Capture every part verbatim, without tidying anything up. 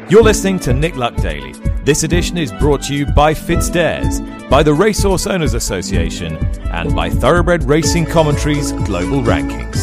You're listening to Nick Luck Daily. This edition is brought to you by FitzDares, by the Racehorse Owners Association, and by Thoroughbred Racing Commentary's Global Rankings.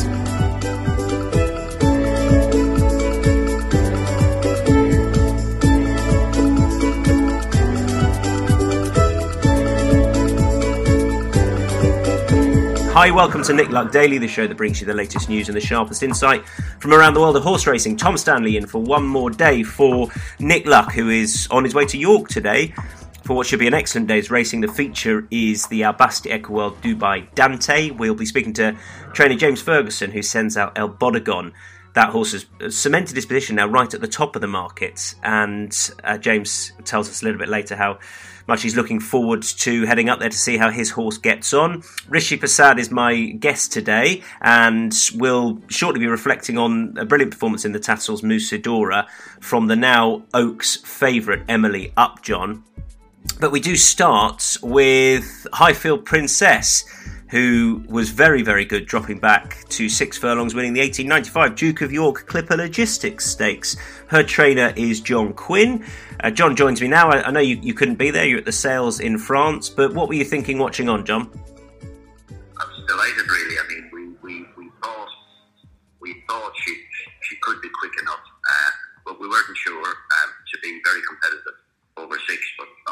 Hi, welcome to Nick Luck Daily, the show that brings you the latest news and the sharpest insight from around the world of horse racing. Tom Stanley in for one more day for Nick Luck, who is on his way to York today for what should be an excellent day's racing. The feature is the Albasti Equiworld Dubai Dante. We'll be speaking to trainer James Ferguson, who sends out El Bodegon. That horse has cemented his position now right at the top of the market, and uh, James tells us a little bit later how much he's looking forward to heading up there to see how his horse gets on. Rishi Prasad is my guest today, and we'll shortly be reflecting on a brilliant performance in the Tattel's Musidora from the now Oaks favourite Emily Upjohn. But we do start with Highfield Princess, who was very, very good, dropping back to six furlongs, winning the eighteen ninety-five Duke of York Clipper Logistics Stakes. Her trainer is John Quinn. Uh, John joins me now. I, I know you, you couldn't be there, you're at the sales in France, but what were you thinking watching on, John? I was delighted, really. I mean, we, we, we thought we thought she she could be quick enough, uh, but we weren't sure um, to be very competitive over six, but uh,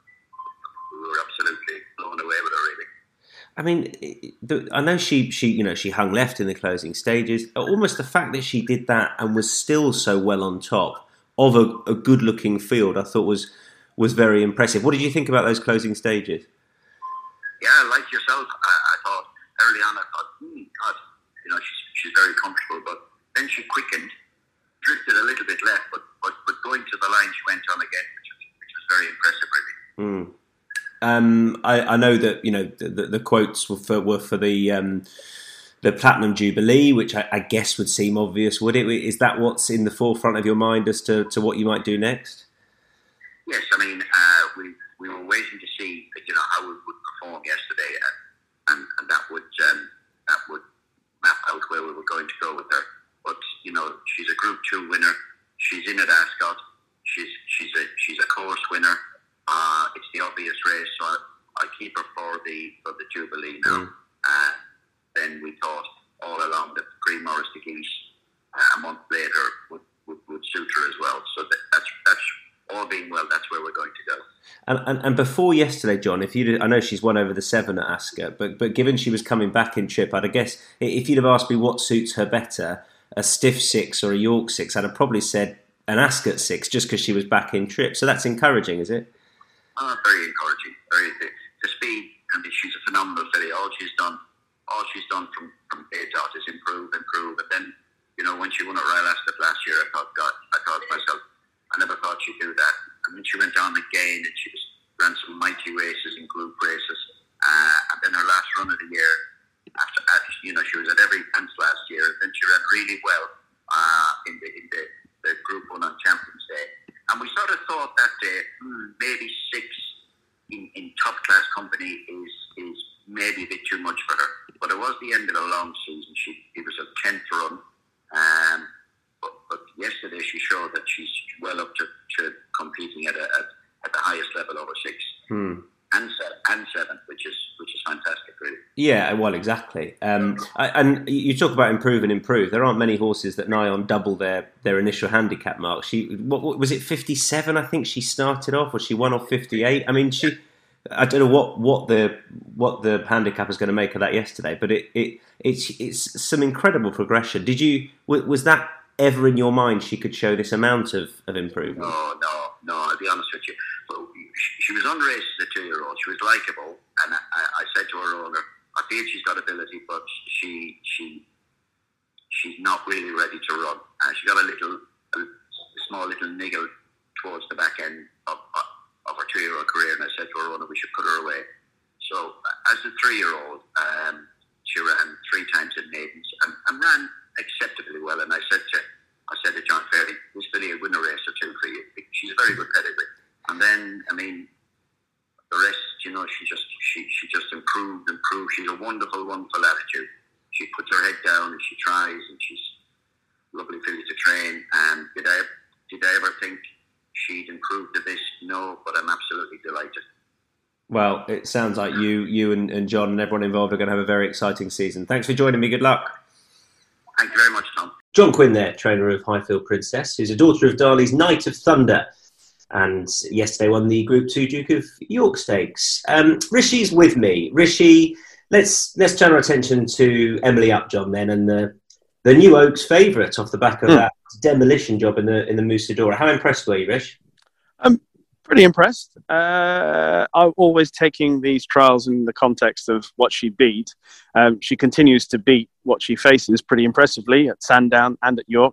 we were absolutely blown away with her, really. I mean, the, I know she, she, you know, she hung left in the closing stages. Almost the fact that she did that and was still so well on top of a, a good-looking field, I thought was was very impressive. What did you think about those closing stages? Yeah, like yourself, I, I thought early on, I thought, hmm, God, you know, she's she's very comfortable, but then she quickened, drifted a little bit left, but but, but going to the line, she went on again, which was, which was very impressive, really. Mm. Um, I, I know that you know the, the, the quotes were for were for the um, the Platinum Jubilee, which I, I guess would seem obvious. Would it? Is that what's in the forefront of your mind as to, to what you might do next? Yes, I mean uh, we we were waiting to see you know how we would perform yesterday, and, and, and that would um, that would map out where we were going to go with her. But you know she's a Group Two winner. She's in at Ascot. She's she's a she's a course winner. Uh, it's the obvious race, so I, I keep her for the for the Jubilee now. Mm. Uh, then we thought all along that Green Morris de Geese uh, a month later would, would, would suit her as well. So that, that's that's all being well. That's where we're going to go. And and, and before yesterday, John, if you I know she's won over the seven at Ascot, but but given she was coming back in trip, I'd I guess if you'd have asked me what suits her better, a stiff six or a York six, I'd have probably said an Ascot six just because she was back in trip. So that's encouraging, is it? Oh, very encouraging. Very the, the speed, and she's a phenomenal filly. All she's done, all she's done from from day dot is improve, improve. And then, you know, when she won at Royal Ascot last year, I thought, God, I thought to myself, I never thought she'd do that. And then she went on again, and she was, ran some mighty races and group races. Uh, and then her last run of the year, after, after you know, she was at every fence last year. Then she ran really well uh, in the in the, the Group One on Champions Day. And we sort of thought that day, hmm, maybe six in, in top-class company is is maybe a bit too much for her. But it was the end of a long season. She It was a tenth run. Um, but, but yesterday she showed that she's well up to, to competing at, a, at at the highest level over six. Hmm. And seven, and seven, which is which is fantastic, really. Yeah, well, exactly. Um, I, and you talk about improve and improve. There aren't many horses that nigh on double their, their initial handicap mark. She, what, what was it, fifty-seven? I think she started off, or she won off fifty-eight. I mean, she. I don't know what, what the what the handicap is going to make of that yesterday, but it, it it's it's some incredible progression. Did you was that ever in your mind she could show this amount of, of improvement? No, no, no. I'll be honest with you. She was unraced as a two-year-old. She was likeable, and I, I said to her owner, I feel she's got ability, but she she she's not really ready to run. And she got a little, a, a small little niggle towards the back end of, of her two-year-old career, and I said to her owner, we should put her away. So as a three-year-old, um, she ran three times in maidens and, and ran acceptably well. And I said to I said to John Ferry, this filly will win a race or two for you. She's a very good pedigree. And then, I mean, the rest, you know, she just she, she just improved, improved. She's a wonderful, wonderful attitude. She puts her head down and she tries, and she's a lovely filly to train. And did I did I ever think she'd improved a bit, no, but I'm absolutely delighted. Well, it sounds like you you and, and John and everyone involved are going to have a very exciting season. Thanks for joining me. Good luck. Thank you very much, Tom. John Quinn there, trainer of Highfield Princess, who's a daughter of Darley's Knight of Thunder, and yesterday won the Group two Duke of York Stakes. Um, Rishi's with me. Rishi, let's let's turn our attention to Emily Upjohn then, and the the new Oaks favourite off the back of mm. that demolition job in the in the Musadora. How impressed were you, Rish? Um, pretty impressed. Uh, I'm always taking these trials in the context of what she beat. Um, she continues to beat what she faces pretty impressively at Sandown and at York.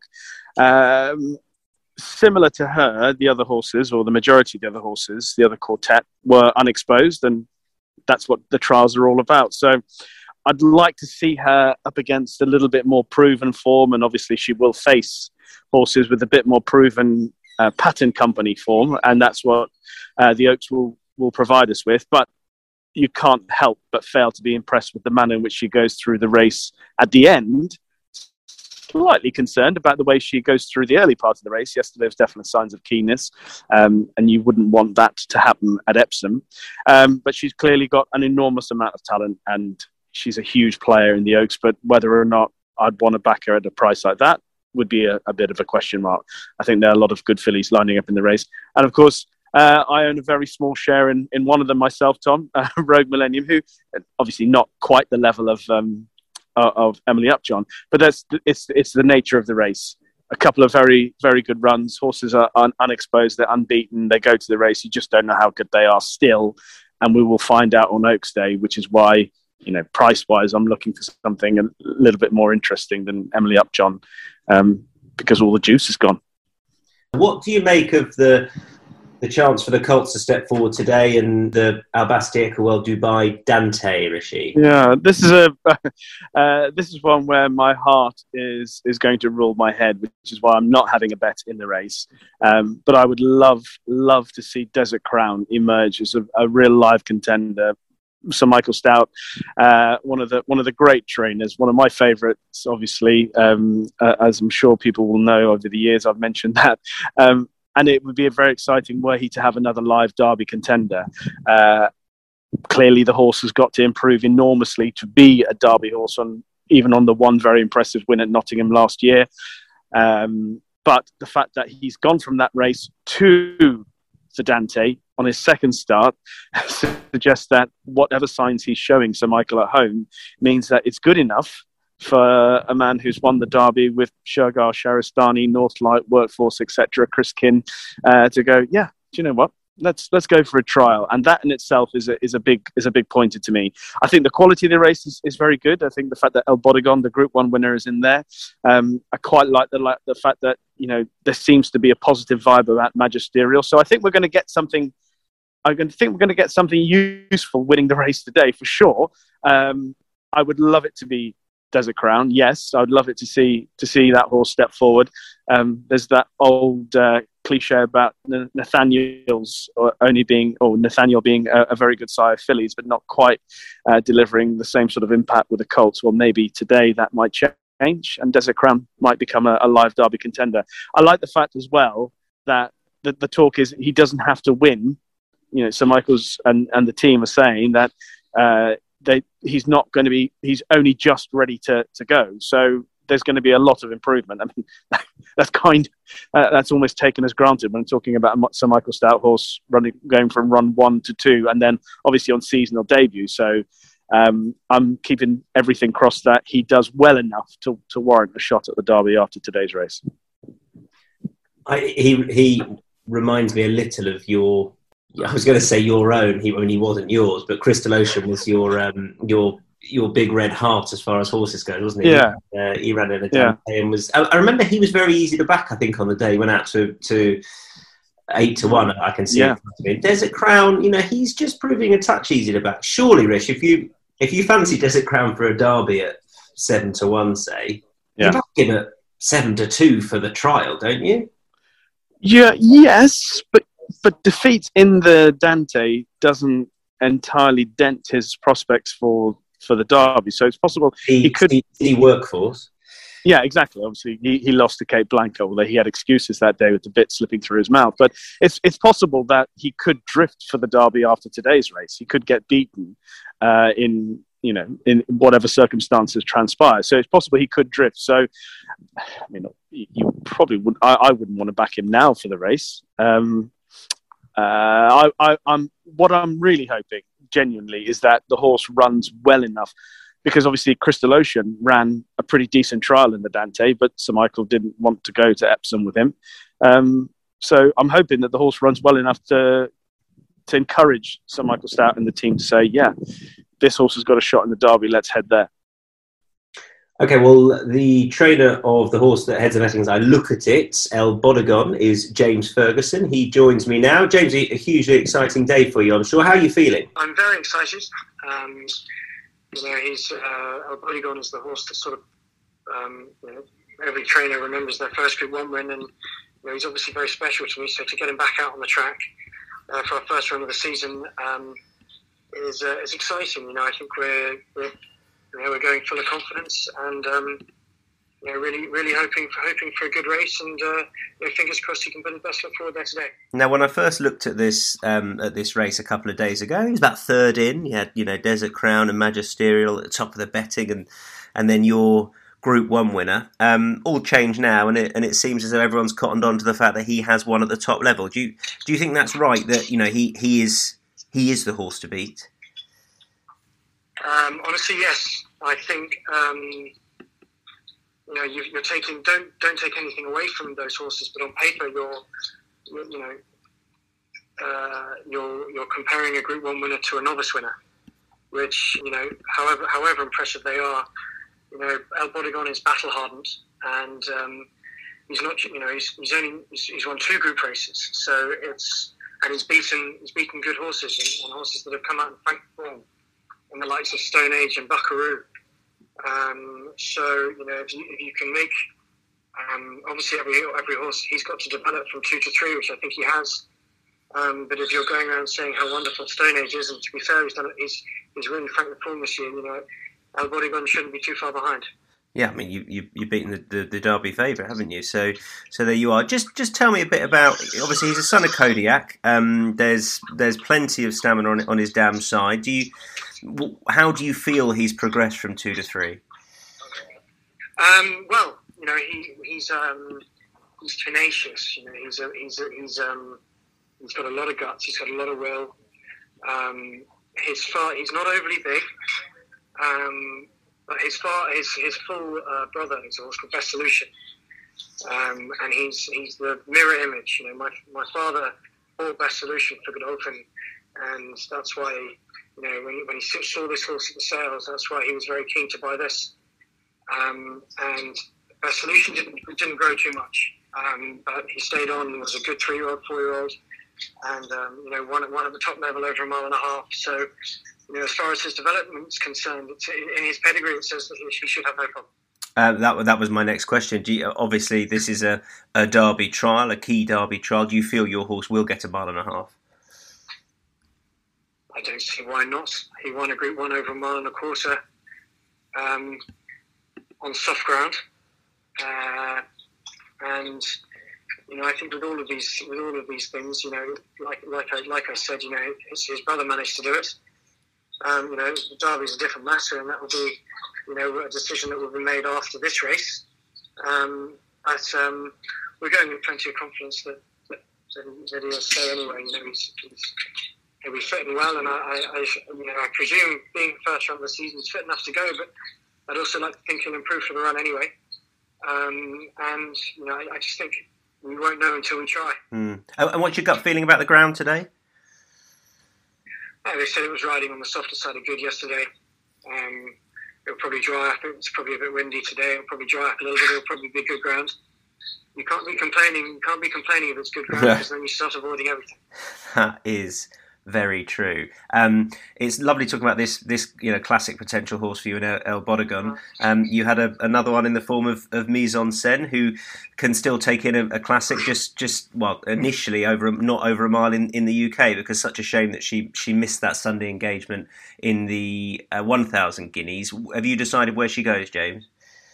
Um, similar to her, the other horses, or the majority of the other horses, the other quartet, were unexposed, and that's what the trials are all about. So I'd like to see her up against a little bit more proven form, and obviously she will face horses with a bit more proven uh, pattern company form, and that's what uh, the Oaks will, will provide us with. But you can't help but fail to be impressed with the manner in which she goes through the race at the end. Slightly concerned about the way she goes through the early part of the race. Yesterday there was definite signs of keenness, um, and you wouldn't want that to happen at Epsom. Um, but she's clearly got an enormous amount of talent, and she's a huge player in the Oaks, but whether or not I'd want to back her at a price like that would be a, a bit of a question mark. I think there are a lot of good fillies lining up in the race. And of course, uh, I own a very small share in, in one of them myself, Tom, uh, Rogue Millennium, who obviously not quite the level of um, of Emily Upjohn, but that's it's it's the nature of the race. A couple of very, very good runs. Horses are un- unexposed, they're unbeaten, they go to the race. You just don't know how good they are still. And we will find out on Oaks Day, which is why, you know, price-wise, I'm looking for something a little bit more interesting than Emily Upjohn, um, because all the juice is gone. What do you make of the the chance for the Colts to step forward today and the Albastia Ecowell Dubai Dante, Rishi? Yeah, this is a uh, this is one where my heart is is going to rule my head, which is why I'm not having a bet in the race. Um, but I would love love to see Desert Crown emerge as a, a real live contender. Sir Michael Stout, uh, one of the one of the great trainers, one of my favourites, obviously, um, uh, as I'm sure people will know over the years. I've mentioned that, um, and it would be a very exciting were he to have another live Derby contender. Uh, clearly, the horse has got to improve enormously to be a Derby horse, on even on the one very impressive win at Nottingham last year. Um, but the fact that he's gone from that race to the Dante on his second start suggests that whatever signs he's showing Sir Michael at home means that it's good enough for a man who's won the Derby with Shergar, Sharistani, Northlight, Workforce, et cetera, Chris Kinn, uh, to go, yeah, do you know what? Let's let's go for a trial, and that in itself is a is a big is a big pointer to me. I think the quality of the race is, is very good. I think the fact that El Bodegon, the Group One winner, is in there. Um, I quite like the like the fact that, you know, there seems to be a positive vibe about Magisterial. So I think we're going to get something. I think we're going to get something useful winning the race today for sure. Um, I would love it to be Desert Crown. Yes, I would love it to see to see that horse step forward. Um, there's that old uh, cliche about Nathaniel's only being, or Nathaniel being a, a very good sire of fillies, but not quite uh, delivering the same sort of impact with the Colts. Well, maybe today that might change, and Desert Crown might become a, a live Derby contender. I like the fact as well that the, the talk is he doesn't have to win. You know, Sir Michael's and, and the team are saying that uh, they he's not going to be, he's only just ready to, to go. So there's going to be a lot of improvement. I mean, that's kind, uh, that's almost taken as granted when I'm talking about a Sir Michael Stout horse running, going from run one to two, and then obviously on seasonal debut. So um, I'm keeping everything crossed that he does well enough to, to warrant a shot at the Derby after today's race. I, he he reminds me a little of your, I was going to say your own, he, I mean, he wasn't yours, but Crystal Ocean was your um, your your big red heart as far as horses go, wasn't he? Yeah. Uh, he ran in a Dante yeah. and was, I, I remember he was very easy to back, I think, on the day. He went out to, to eight to one, I can see. Yeah. It. Desert Crown, you know, he's just proving a touch easy to back. Surely, Rich, if you if you fancy Desert Crown for a Derby at seven to one, say, yeah. you back him at seven to two for the trial, don't you? Yeah, yes, but but defeat in the Dante doesn't entirely dent his prospects for, for the Derby. So it's possible he, he could he, he Workforce. Yeah, exactly. Obviously, he, he lost to Cape Blanca, although he had excuses that day with the bit slipping through his mouth. But it's it's possible that he could drift for the Derby after today's race. He could get beaten uh, in you know in whatever circumstances transpire. So it's possible he could drift. So, I mean, you probably would. I, I wouldn't want to back him now for the race. Um, uh, I, I, I'm what I'm really hoping, genuinely, is that the horse runs well enough. Because obviously Crystal Ocean ran a pretty decent trial in the Dante, but Sir Michael didn't want to go to Epsom with him. Um, so I'm hoping that the horse runs well enough to to encourage Sir Michael Stoute and the team to say, yeah, this horse has got a shot in the Derby, let's head there. Okay, well, the trainer of the horse that heads the Meetings, I look at it, El Bodegon, is James Ferguson. He joins me now. James, a hugely exciting day for you, I'm sure. How are you feeling? I'm very excited. Um, You know, he's uh, El Bodegon is the horse that sort of um, you know, every trainer remembers their first Group One win, and you know, he's obviously very special to me. So to get him back out on the track uh, for our first run of the season um, is uh, is exciting. You know, I think we're we're you know, we're going full of confidence, and um, you know, really really hoping for hoping for a good race, and uh, you know, fingers crossed he can put his best foot forward there today. Now, when I first looked at this um, at this race a couple of days ago, he was about third in. You had, you know, Desert Crown and Magisterial at the top of the betting, and and then your Group One winner. Um, all changed now, and it and it seems as though everyone's cottoned on to the fact that he has won at the top level. Do you do you think that's right? That you know he he is he is the horse to beat? Um, honestly, yes. I think. Um, You know, you're taking don't don't take anything away from those horses, but on paper, you're, you're you know, uh, you're you're comparing a Group One winner to a novice winner, which you know, however however impressive they are, you know, El Bodegon is battle hardened, and um, he's not you know he's he's only he's, he's won two group races, so it's and he's beaten he's beaten good horses and, and horses that have come out in frank form, in the likes of Stone Age and Buckaroo. Um, so you know if you, if you can make um, obviously every every horse he's got to develop from two to three, which I think he has. Um, but if you're going around saying how wonderful Stone Age is, and to be fair, he's done it, he's he's really frank the form this year. You know, El Bodegon shouldn't be too far behind. Yeah, I mean you you you've beaten the, the, the Derby favourite, haven't you? So so there you are. Just just tell me a bit about. Obviously, he's a son of Kodiak. Um, there's there's plenty of stamina on on his damn side. Do you? How do you feel he's progressed from two to three? Um, well, you know, he he's um, he's tenacious. You know, he's a, he's a, he's um, he's got a lot of guts. He's got a lot of will. Um, his far he's not overly big, um, but his far his his full uh, brother is a horse called Best Solution, um, and he's he's the mirror image. You know, my my father bought Best Solution for Godolphin, and that's why. You know, when, when he saw this horse at the sales, that's why he was very keen to buy this. Um, and Best Solution didn't didn't grow too much, um, but he stayed on. Was a good three-year-old, four-year-old, and um, you know, one at one at the top level over a mile and a half. So, you know, as far as his development is concerned, it's, in his pedigree, it says that he should have no problem. Uh, that that was my next question. Do you, obviously, this is a, a Derby trial, a key Derby trial. Do you feel your horse will get a mile and a half? I don't see why not. He won a Group One over a mile and a quarter um, on soft ground, uh, and you know I think with all of these with all of these things, you know, like like I like I said, you know, his, his brother managed to do it. Um, you know, the Derby's a different matter, and that will be, you know, a decision that will be made after this race. Um, but um, we're going with plenty of confidence that that, that he'll stay anyway. You know, he's. he's He'll be fit and well, and I, I, I, you know, I presume being the first run of the season, he's fit enough to go. But I'd also like to think he'll improve for the run anyway. Um, and you know, I, I just think we won't know until we try. Mm. And what's your gut feeling about the ground today? Yeah, they said it was riding on the softer side of good yesterday. Um, it'll probably dry up. It's probably a bit windy today. It'll probably dry up a little bit. It'll probably be good ground. You can't be complaining. You can't be complaining if it's good ground because then you start avoiding everything. That is. Very true. Um, it's lovely talking about this, this you know, classic potential horse for you in El Bodegon. Um, you had a, another one in the form of, of Mise en Scène, who can still take in a, a classic. Just, just well, initially over not over a mile in, in the U K, because such a shame that she she missed that Sunday engagement in the uh, one thousand guineas. Have you decided where she goes, James?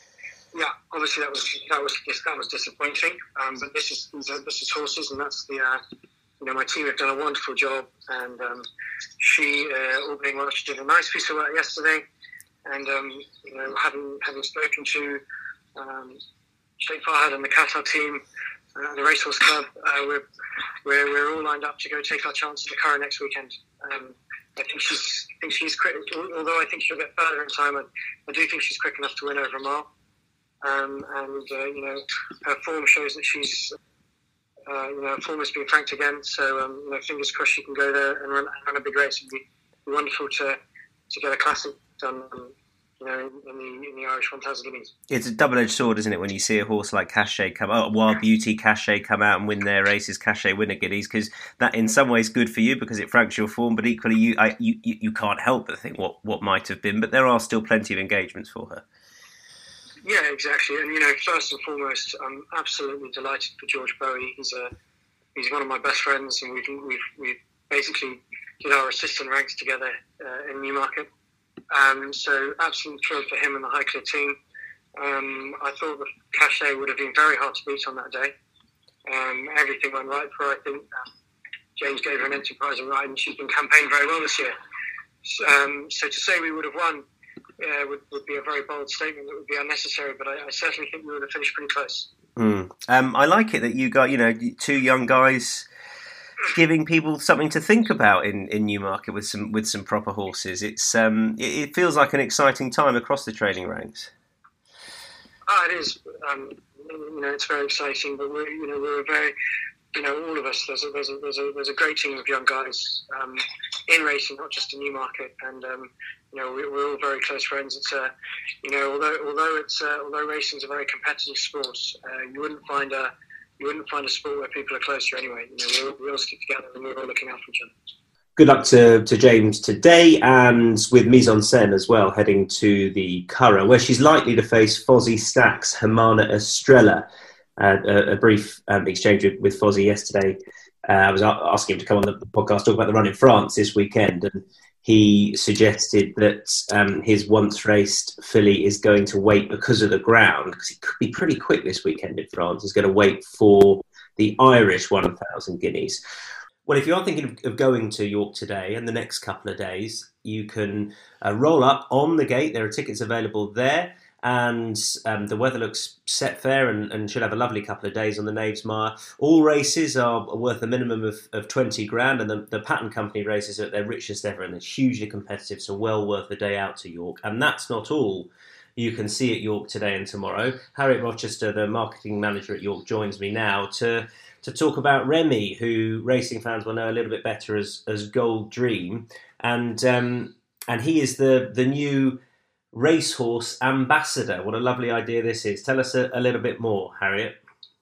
yeah, obviously that was that was that was disappointing. Um, but this is this is horses, and that's the uh, you know my team have done a wonderful job, and um, she uh, all being well, she did a nice piece of work yesterday, and um, you know having having spoken to um, Sheikh Fahad and the Qatar team, uh, the Racehorse Club, uh, we're, we're we're all lined up to go take our chance at the Curragh next weekend. Um, I think she's I think she's quick, although I think she'll get further in time. I, I do think she's quick enough to win over a mile. Um, and uh, you know, her form shows that she's, uh, you know, her form has been franked again. So um, you know, fingers crossed she can go there and run, run a big race. It'd be, be wonderful to to get a classic done, um, you know, in, in the in the Irish one thousand guineas. It's a double-edged sword, isn't it, when you see a horse like Cachet come out, Wild Beauty, Cachet come out and win their races, Cachet win a guineas, because that in some ways good for you because it franks your form, but equally you, I, you you can't help but think what what might have been. But there are still plenty of engagements for her. Yeah, exactly. And, you know, first and foremost, I'm absolutely delighted for George Bowie. He's a he's one of my best friends, and we've we've, we've basically did our assistant ranks together uh, in Newmarket. Um, so absolutely thrilled for him and the Highclere team. Um, I thought the Cachet would have been very hard to beat on that day. Um, everything went right for her. I think uh, James gave her an enterprising ride, and she's been campaigned very well this year. Um, so to say we would have won Uh, would, would be a very bold statement that would be unnecessary, but I, I certainly think we would have finished pretty close. Mm. Um, I like it that you got, you know, two young guys giving people something to think about in, in Newmarket with some with some proper horses. It's um, it, it feels like an exciting time across the training ranks. Ah, it is. Um, you know, it's very exciting, but we're you know we're a very you know all of us. There's a there's a there's a, there's a great team of young guys um, in racing, not just in Newmarket, and. Um, You know, we're all very close friends. It's uh, you know, although although it's uh, although racing's a very competitive sport, uh, you wouldn't find a you wouldn't find a sport where people are closer anyway. You know, we all, we all stick together and we're all looking out for each other. Good luck to, to James today, and with Mise en Scène as well, heading to the Curragh, where she's likely to face Fozzie Stack's Hermana Estrella. Uh, a, a brief um, exchange with, with Fozzie yesterday. Uh, I was asking him to come on the podcast talk about the run in France this weekend, and he suggested that um, his once raced filly is going to wait because of the ground, because it could be pretty quick this weekend in France. He's going to wait for the Irish one thousand guineas. Well, if you are thinking of, of going to York today and the next couple of days, you can uh, roll up on the gate. There are tickets available there. And um, the weather looks set fair and, and should have a lovely couple of days on the Knavesmire. All races are worth a minimum of, of twenty grand, and the, the Pattern Company races are at their richest ever, and it's hugely competitive, so well worth a day out to York. And that's not all you can see at York today and tomorrow. Harriet Rochester, the marketing manager at York, joins me now to to talk about Remy, who racing fans will know a little bit better as as Gold Dream, and um, and he is the the new Racehorse Ambassador. What a lovely idea this is. Tell us a, a little bit more, Harriet.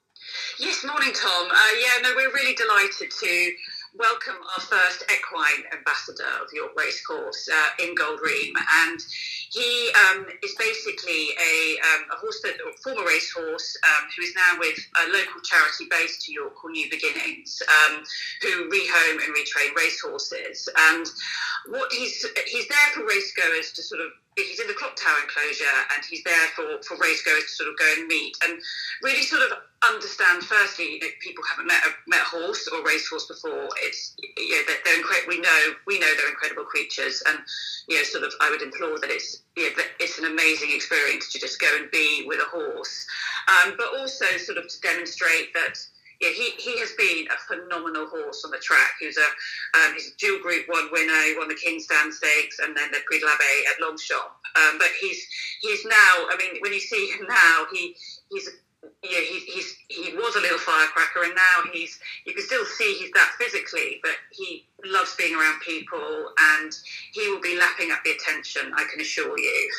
Yes, morning, Tom. Uh, yeah, no, we're really delighted to welcome our first equine ambassador of York Racecourse uh, in Gold Dream, and he um, is basically a, um, a horse that, a former racehorse um, who is now with a local charity based to York called New Beginnings, um, who rehome and retrain racehorses. And what he's he's there for racegoers to sort of, he's in the Clock Tower enclosure, and he's there for, for racegoers to sort of go and meet and really sort of understand. Firstly, you know, people haven't met a, met a horse or racehorse before. It's you know, they're, they're incredible. We know we know they're incredible creatures, and you know, sort of, I would implore that it's you know, that it's an amazing experience to just go and be with a horse, um, but also sort of to demonstrate that. Yeah, he, he has been a phenomenal horse on the track. He's a um, he's a dual Group One winner. He won the Kingston Stakes and then the Prix de l'Abbé at Longchamp. Um, but he's he's now. I mean, when you see him now, he he's yeah he, he's he was a little firecracker, and now he's you can still see he's that physically, but he loves being around people, and he will be lapping up the attention, I can assure you.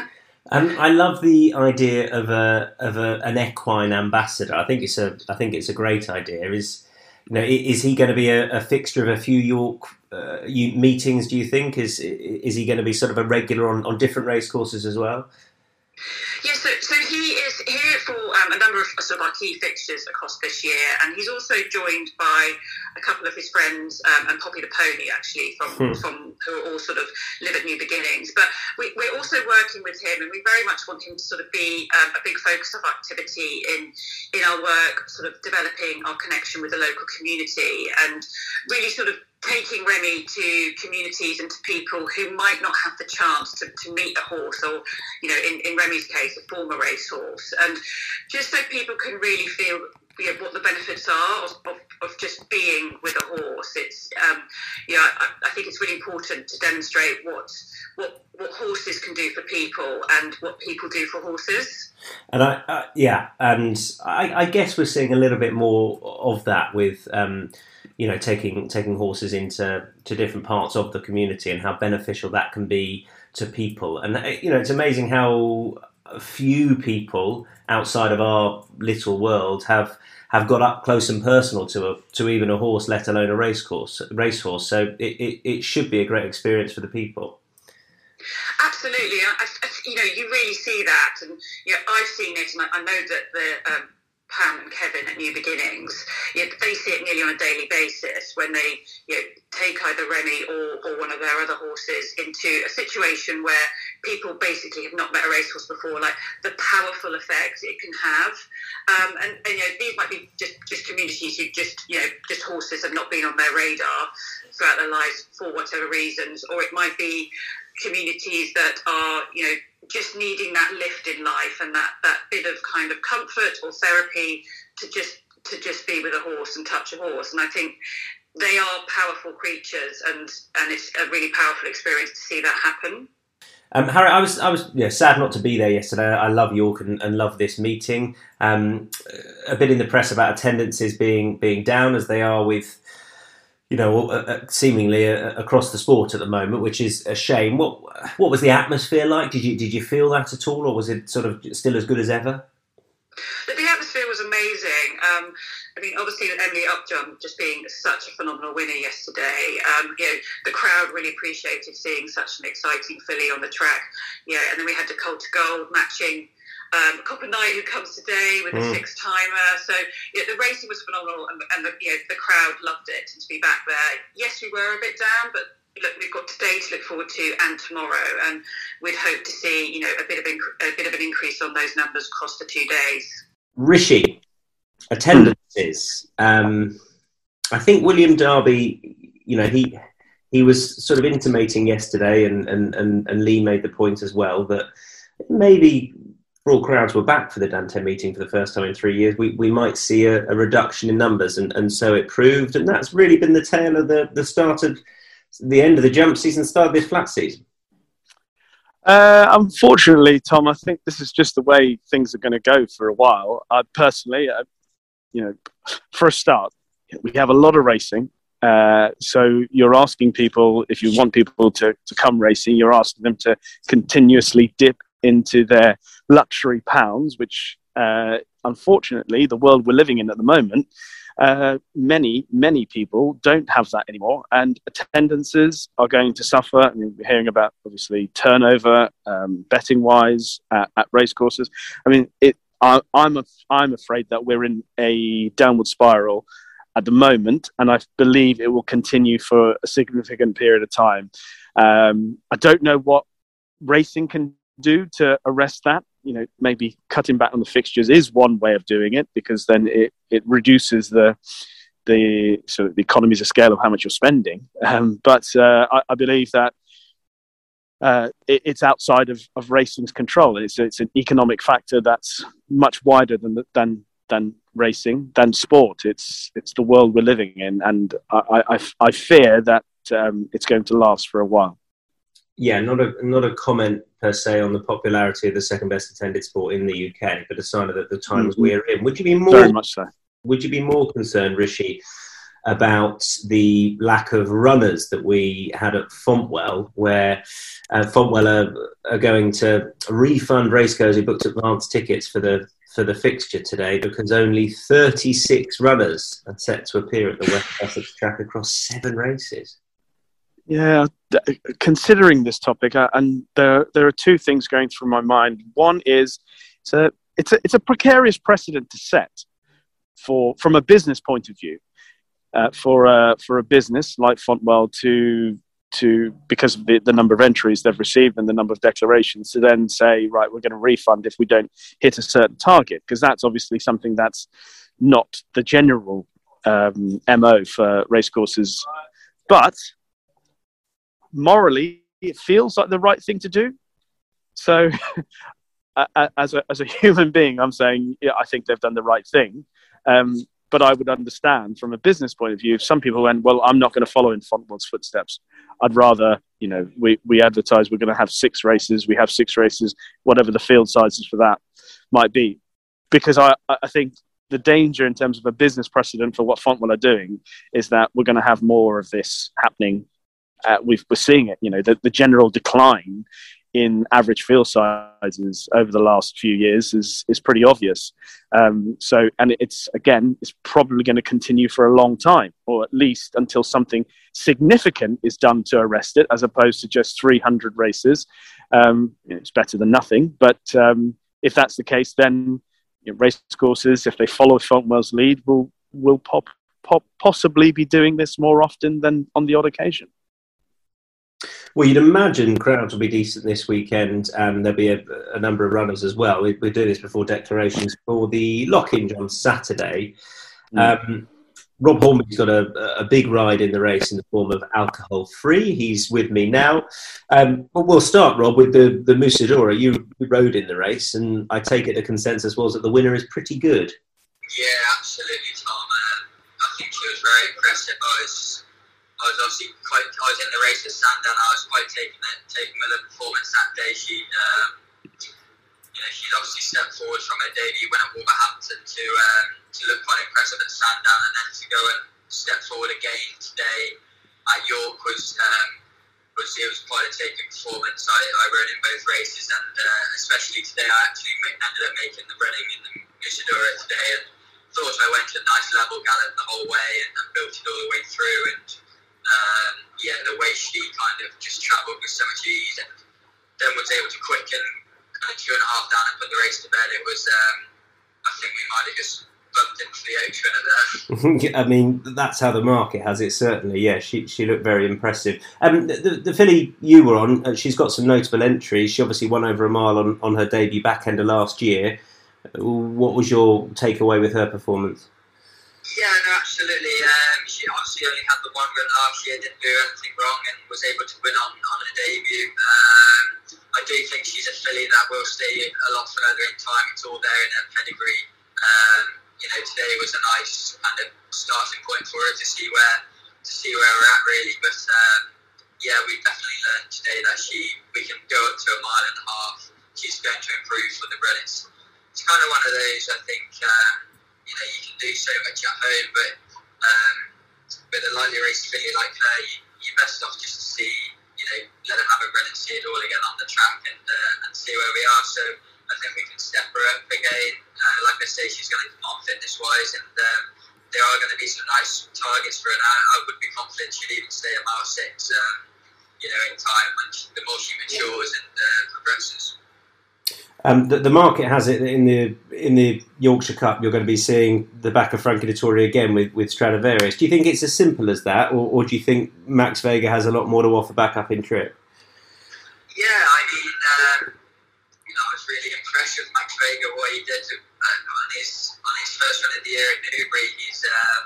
Um, I love the idea of a of a, an equine ambassador. I think it's a I think it's a great idea. Is you know is he going to be a, a fixture of a few York uh, meetings? Do you think is is he going to be sort of a regular on, on different race courses as well? Yeah, so, so he is here for um, a number of sort of our key fixtures across this year, and he's also joined by a couple of his friends um, and Poppy the Pony, actually, from, hmm. from who are all sort of live at New Beginnings. But we, we're also working with him, and we very much want him to sort of be um, a big focus of activity in in our work, sort of developing our connection with the local community and really sort of taking Remy to communities and to people who might not have the chance to, to meet a horse, or, you know, in, in Remy's case, a former racehorse, and just so people can really feel, you know, what the benefits are of, of, of just being with a horse. It's, um, you know, I, I think it's really important to demonstrate what what what horses can do for people and what people do for horses. And I, uh, yeah, and I, I guess we're seeing a little bit more of that with. Um, you know, taking taking horses into to different parts of the community and how beneficial that can be to people. And, you know, it's amazing how few people outside of our little world have have got up close and personal to a, to even a horse, let alone a racecourse, racehorse. So it, it, it should be a great experience for the people. Absolutely. I, I, you know, you really see that. And, you know, I've seen it, and I, I know that the... Um, Pam and Kevin at New Beginnings, you know, they see it nearly on a daily basis when they, you know, take either Remy or, or one of their other horses into a situation where people basically have not met a racehorse before, like the powerful effect it can have. Um, and, and, you know, these might be just, just communities who just, you know, just horses have not been on their radar throughout their lives for whatever reasons, or it might be communities that are, you know, just needing that lift in life and that, that bit of kind of comfort or therapy to just to just be with a horse and touch a horse. And I think they are powerful creatures, and, and it's a really powerful experience to see that happen. Um, Harry, I was I was yeah, sad not to be there yesterday. I love York and, and love this meeting. Um, a bit in the press about attendances being being down as they are with, you know, uh, seemingly uh, across the sport at the moment, which is a shame. What what was the atmosphere like? Did you did you feel that at all, or was it sort of still as good as ever? The atmosphere was amazing. Um, I mean, obviously, Emily Upjohn just being such a phenomenal winner yesterday. Um, you know, the crowd really appreciated seeing such an exciting filly on the track. Yeah, and then we had Dakota Gold matching Um, Copper Knight, who comes today with mm. a six-timer. So yeah, the racing was phenomenal, and, and the, you know, the crowd loved it. And to be back there, yes, we were a bit down, but look, we've got today to look forward to and tomorrow, and we'd hope to see, you know, a bit of inc- a bit of an increase on those numbers across the two days. Rishi, attendances. Um, I think William Darby, you know, he he was sort of intimating yesterday, and and, and, and Lee made the point as well that maybe. All crowds were back for the Dante meeting for the first time in three years, we, we might see a, a reduction in numbers, and, and so it proved. And that's really been the tale of the, the start of the end of the jump season, start of this flat season. Uh, unfortunately, Tom, I think this is just the way things are going to go for a while. I personally, uh, you know, for a start, we have a lot of racing. Uh, so you're asking people, if you want people to, to come racing, you're asking them to continuously dip into their luxury pounds, which uh, unfortunately the world we're living in at the moment, uh, many, many people don't have that anymore, and attendances are going to suffer. I mean, we're hearing about, obviously, turnover, um, betting-wise, at, at racecourses. I mean, it, I, I'm, a, I'm afraid that we're in a downward spiral at the moment, and I believe it will continue for a significant period of time. Um, I don't know what racing can do to arrest that. You know, maybe cutting back on the fixtures is one way of doing it, because then it, it reduces the the sort of the economies of scale of how much you're spending. Um, but uh, I, I believe that uh, it, it's outside of, of racing's control. It's it's an economic factor that's much wider than than than racing, than sport. It's it's the world we're living in, and I I, I fear that um, it's going to last for a while. Yeah, not a not a comment per se on the popularity of the second best attended sport in the U K, but a sign of the, the times mm-hmm. we're in. Would you be more very much so? Would you be more concerned, Rishi, about the lack of runners that we had at Fontwell, where uh, Fontwell are, are going to refund racegoers who booked advance tickets for the for the fixture today, because only thirty-six runners are set to appear at the West Sussex track across seven races? Yeah, considering this topic, uh, and there there are two things going through my mind. One is it's a it's a it's a precarious precedent to set for from a business point of view, uh, for a for a business like Fontwell to to because of the, the number of entries they've received and the number of declarations, to then say, right, we're going to refund if we don't hit a certain target, because that's obviously something that's not the general um, M O for racecourses, but morally, it feels like the right thing to do. So, as a as a human being, I'm saying, yeah, I think they've done the right thing. Um, but I would understand from a business point of view if some people went, well, I'm not going to follow in Fontwell's footsteps. I'd rather, you know, we, we advertise we're going to have six races. We have six races, whatever the field sizes for that might be. Because I, I think the danger in terms of a business precedent for what Fontwell are doing is that we're going to have more of this happening. Uh, we've, we're seeing it, you know, the, the general decline in average field sizes over the last few years is is pretty obvious. Um, so, and it's, again, it's probably going to continue for a long time, or at least until something significant is done to arrest it, as opposed to just three hundred races. Um, it's better than nothing. But um, if that's the case, then you know, race courses, if they follow Fontwell's lead, will will pop, pop possibly be doing this more often than on the odd occasion. Well, you'd imagine crowds will be decent this weekend, and there'll be a, a number of runners as well. We, we're doing this before declarations for the Lockinge on Saturday. Mm. Um, Rob Hornby's got a, a big ride in the race in the form of Alcohol Free. He's with me now. Um, but we'll start, Rob, with the, the Musidora. You rode in the race, and I take it the consensus was that the winner is pretty good. Yeah, absolutely, Tom. Uh, I think she was very impressive. I was... I was obviously quite. I was in the race at Sandown. I was quite taken taken with her performance that day. She, um, you know, she'd obviously stepped forward from her debut win at Wolverhampton to um, to look quite impressive at Sandown, and then to go and step forward again today at York was um, was it was quite a taking performance. I, I rode in both races, and uh, especially today, I actually ended up making the running in the Musidora today, and thought I went a nice level gallop the whole way and, and built it all the way through. And Um, yeah, the way she kind of just travelled with so much ease, and then was able to quicken kind of two and a half down and put the race to bed. It was, um, I think we might have just bumped into the ocean there. I mean, that's how the market has it, certainly. Yeah, she she looked very impressive. Um, the, the filly you were on, uh, she's got some notable entries. She obviously won over a mile on, on her debut back end of last year. What was your takeaway with her performance? Yeah, no, absolutely. Um, she obviously only had the one run last year, didn't do anything wrong, and was able to win on, on her debut. Um, I do think she's a filly that will stay a lot further in time. It's all there in her pedigree. Um, you know, today was a nice kind of starting point for her to see where to see where we're at, really. But um, yeah, we definitely learned today that she we can go up to a mile and a half. She's going to improve for the run. It's, it's kind of one of those, I think. Um, You know, you can do so much at home, but um, with a lightly raced filly like her, you, you're best off just to see, you know, let her have a run and see it all again on the track and uh, and see where we are. So I think we can step her up again. Uh, like I say, she's going to come on fitness-wise, and um, there are going to be some nice targets for her. And I, I would be confident she'd even stay at mile six, um, you know, in time, when she, the more she matures and uh, progresses. Um, the, the market has it that in the in the Yorkshire Cup you're going to be seeing the back of Frankie Dettori again with, with Stradivarius. Do you think it's as simple as that, or, or do you think Max Vega has a lot more to offer back up in trip? Yeah, I mean, um, you know, I was really impressed with Max Vega, what he did to, uh, on his on his first run of the year at Newbury. He's um,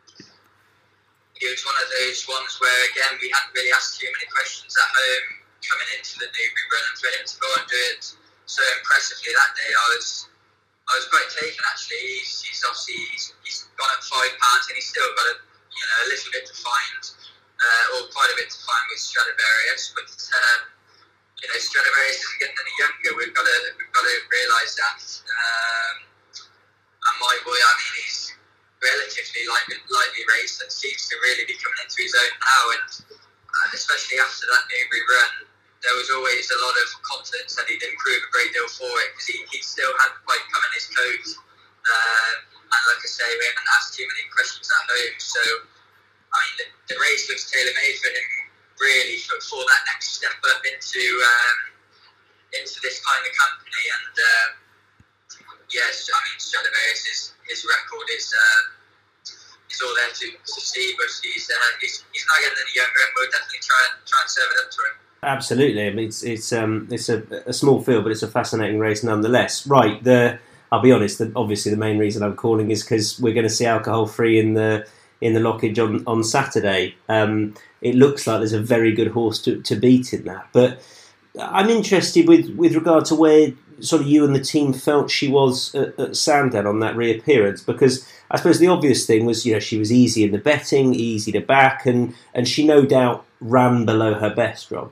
he was one of those ones where, again, we hadn't really asked too many questions at home coming into the Newbury run, and for him to go and do it so impressively that day, I was I was quite taken, actually. He's, he's obviously he's, he's gone up five pounds, and he's still got a you know a little bit to find, uh, or quite a bit to find with Stradivarius. But um, you know, Stradivarius isn't getting any younger. We've got to we've got to realise that. Um, and my boy, I mean, he's relatively lightly, lightly raced and seems to really be coming into his own now. And uh, especially after that Newbury run, there was always a lot of confidence that he'd improve a great deal for it, because he, he still hadn't quite come in his coat. Um, and like I say, we haven't asked too many questions at home. So, I mean, the, the race looks tailor-made for him really for, for that next step up into um, into this kind of company. And uh, yes, I mean Stradivarius, his, his record is uh, is all there to, to see, but he's, uh, he's he's not getting any younger, and we'll definitely try and try and serve it up to him. Absolutely, I mean, it's it's um it's a, a small field, but it's a fascinating race nonetheless. Right, the I'll be honest. The, obviously, the main reason I'm calling is because we're going to see alcohol free in the in the Lockage on on Saturday. Um, it looks like there's a very good horse to, to beat in that. But I'm interested with with regard to where sort of you and the team felt she was at, at Sandown on that reappearance, because I suppose the obvious thing was, you know, she was easy in the betting, easy to back, and and she no doubt ran below her best, Rob.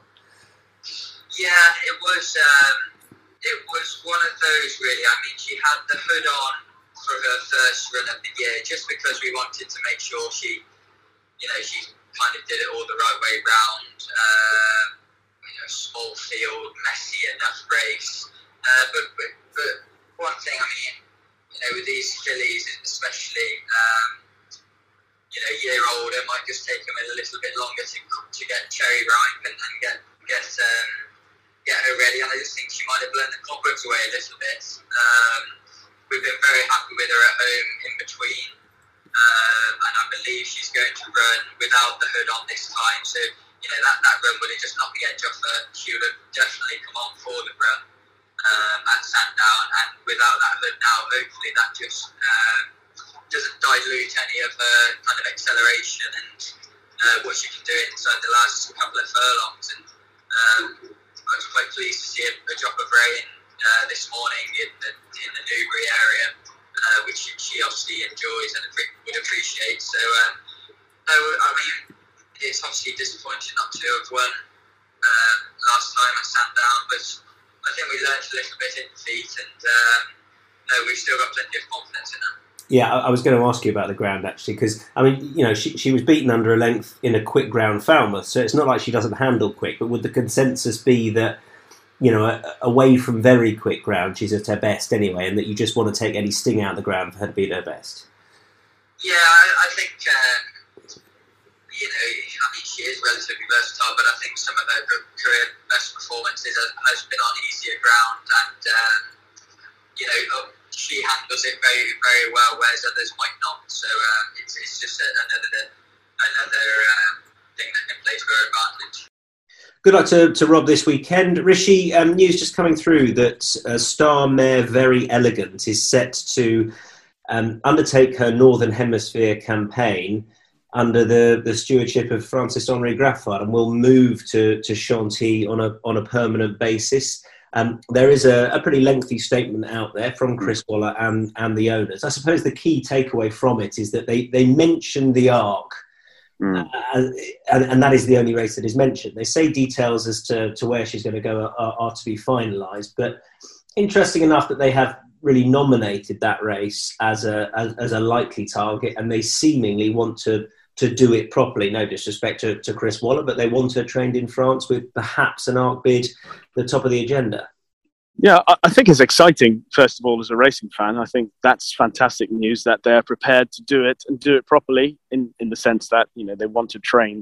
Yeah, it was um, it was one of those really. I mean, she had the hood on for her first run of the year, just because we wanted to make sure she, you know, she kind of did it all the right way round. Uh, you know, small field, messy enough race. Uh, but, but but one thing, I mean, you know, with these fillies, especially, um, you know, year old, it might just take them a little bit longer to to get cherry ripe and, and get get. Um, get her ready, and I just think she might have blown the cobwebs away a little bit. Um, we've been very happy with her at home in between, uh, and I believe she's going to run without the hood on this time, so you know that, that run would have just knocked the edge off her. She would have definitely come on for the run um, at Sandown, and without that hood now, hopefully that just um, doesn't dilute any of her kind of acceleration and uh, what she can do inside the last couple of furlongs. And um, I was quite pleased to see a, a drop of rain uh, this morning in the, in the Newbury area, uh, which she, she obviously enjoys and would appreciate. So, um, no, I mean, it's obviously disappointing not to have won uh, last time at Sandown, but I think we learned a little bit in defeat, and um, no, we've still got plenty of confidence in her. Yeah, I was going to ask you about the ground, actually, because, I mean, you know, she she was beaten under a length in a quick ground Falmouth, so it's not like she doesn't handle quick, but would the consensus be that, you know, away from very quick ground, she's at her best anyway, and that you just want to take any sting out of the ground for her to be at her best? Yeah, I, I think, um, you know, I mean, she is relatively versatile, but I think some of her career best performances has been on easier ground, and, um, you know, she handles it very, very well, whereas others might not. So um, it's, it's just another another um, thing that can play to her advantage. Good luck to, to Rob this weekend. Rishi, um, news just coming through that uh, star mare Very Elegant is set to um, undertake her Northern Hemisphere campaign under the, the stewardship of Francis Henri Graffard, and will move to, to Chantilly on a on a permanent basis. Um, there is a, a pretty lengthy statement out there from Chris Waller and, and the owners. I suppose the key takeaway from it is that they, they mention the Arc, mm. uh, and, and that is the only race that is mentioned. They say details as to, to where she's going to go are, are to be finalised, but interesting enough that they have really nominated that race as a as, as a likely target, and they seemingly want to to do it properly. No disrespect to, to Chris Waller, but they want her trained in France with perhaps an Arc bid at the top of the agenda. Yeah, I think it's exciting, first of all, as a racing fan. I think that's fantastic news that they're prepared to do it and do it properly in, in the sense that, you know, they want to train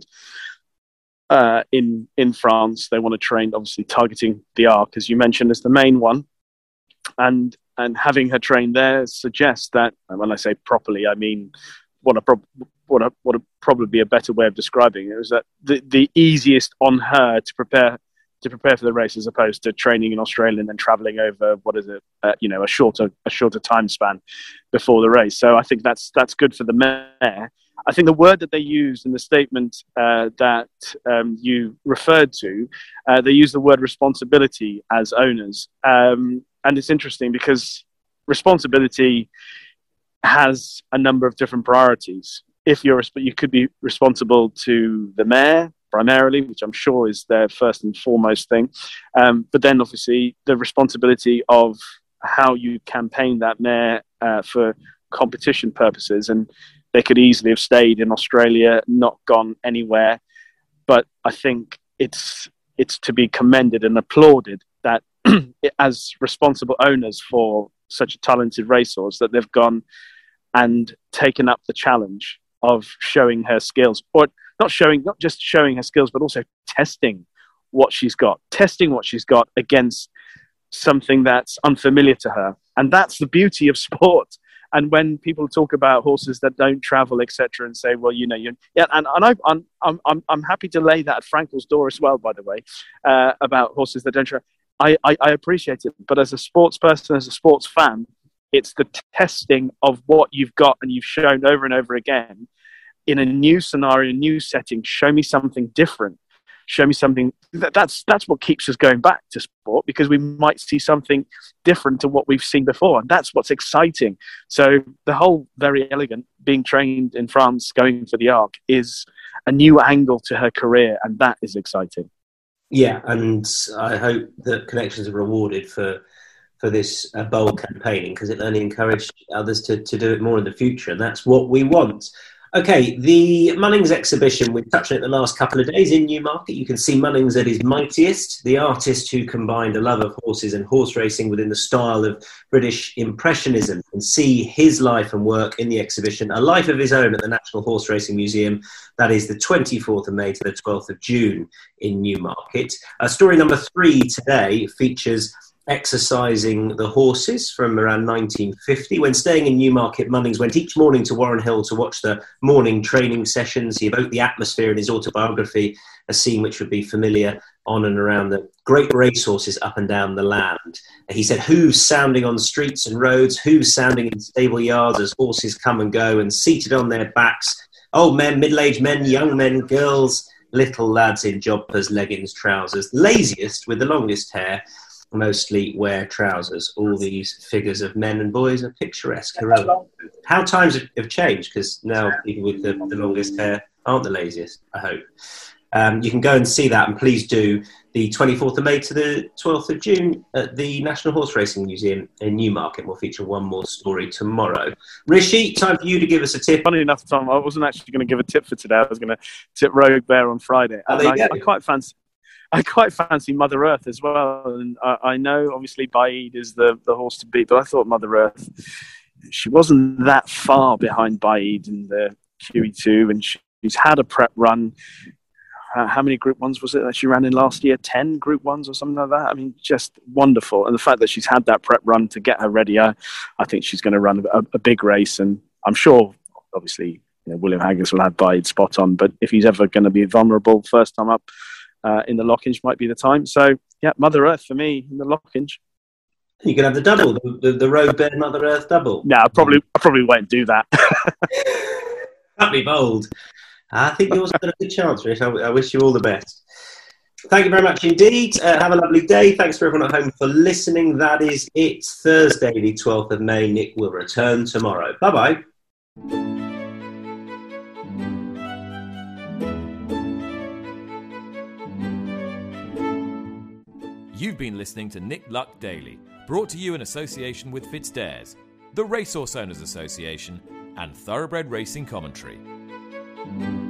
uh, in in France. They want to train, obviously, targeting the Arc, as you mentioned, as the main one. And and having her trained there suggests that, and when I say properly, I mean what a pro- what a, what would probably be a better way of describing it, is that the, the easiest on her to prepare to prepare for the race, as opposed to training in Australia and then travelling over what is it, uh, you know, a shorter a shorter time span before the race. So I think that's that's good for the mare. I think the word that they used in the statement uh, that um, you referred to, uh, they used the word responsibility as owners, um, and it's interesting because responsibility has a number of different priorities. If you're, you could be responsible to the mare primarily, which I'm sure is their first and foremost thing. Um, but then obviously the responsibility of how you campaign that mare uh, for competition purposes. And they could easily have stayed in Australia, not gone anywhere. But I think it's, it's to be commended and applauded that as responsible owners for such a talented racehorse, that they've gone and taken up the challenge of showing her skills, or not showing, not just showing her skills, but also testing what she's got, testing what she's got against something that's unfamiliar to her. And that's the beauty of sport. And when people talk about horses that don't travel, et cetera, and say, well, you know, you yeah, and, and I, I'm, I'm, I'm happy to lay that at Frankel's door as well, by the way, uh, about horses that don't travel. I, I, I appreciate it. But as a sports person, as a sports fan, it's the testing of what you've got and you've shown over and over again in a new scenario, a new setting. Show me something different. Show me something. That, that's that's what keeps us going back to sport, because we might see something different to what we've seen before. And that's what's exciting. So the whole Very Elegant being trained in France, going for the Arc, is a new angle to her career. And that is exciting. Yeah, and I hope that Connections are rewarded for for this uh, bold campaigning, because it only encouraged others to, to do it more in the future. And that's what we want. Okay, the Munnings exhibition, we've touched on it the last couple of days in Newmarket. You can see Munnings at his mightiest, the artist who combined a love of horses and horse racing within the style of British Impressionism, and see his life and work in the exhibition, A Life of His Own, at the National Horse Racing Museum. That is the twenty-fourth of May to the twelfth of June in Newmarket. Uh, story number three today features exercising the horses from around nineteen fifty. When staying in Newmarket, Munnings went each morning to Warren Hill to watch the morning training sessions. He evoked the atmosphere in his autobiography, a scene which would be familiar on and around the great racehorses up and down the land. He said, hooves sounding on streets and roads, hooves sounding in stable yards as horses come and go, and seated on their backs, old men, middle-aged men, young men, girls, little lads in jobbers, leggings, trousers, laziest with the longest hair, mostly wear trousers. All these figures of men and boys are picturesque, heroic. How times have changed, because now people with the, the longest hair aren't the laziest, I hope. Um, you can go and see that, and please do, the twenty-fourth of May to the twelfth of June at the National Horse Racing Museum in Newmarket. We'll feature one more story tomorrow. Rishi, time for you to give us a tip. Funny enough, Tom, I wasn't actually going to give a tip for today. I was going to tip Rogue Bear on Friday. Oh, and I, I quite fancy I quite fancy Mother Earth as well. And I, I know, obviously, Baaeed is the, the horse to beat, but I thought Mother Earth, she wasn't that far behind Baaeed in the Q E two, and she, she's had a prep run. Uh, how many Group Ones was it that she ran in last year? Ten Group Ones or something like that? I mean, just wonderful. And the fact that she's had that prep run to get her ready, uh, I think she's going to run a, a big race. And I'm sure, obviously, you know, William Haggas will have Baaeed spot on, but if he's ever going to be vulnerable first time up, Uh, in the Lockinge might be the time. So, yeah, Mother Earth for me in the Lockinge. You can have the double, the, the, the Rogue Bear Mother Earth double. No, I probably, I probably won't do that. That'd be bold. I think yours got a good chance, Rich. I, I wish you all the best. Thank you very much indeed. Uh, have a lovely day. Thanks for everyone at home for listening. That is it. Thursday, the twelfth of May. Nick will return tomorrow. Bye-bye. You've been listening to Nick Luck Daily, brought to you in association with FitzDares, the Racehorse Owners Association, and Thoroughbred Racing Commentary.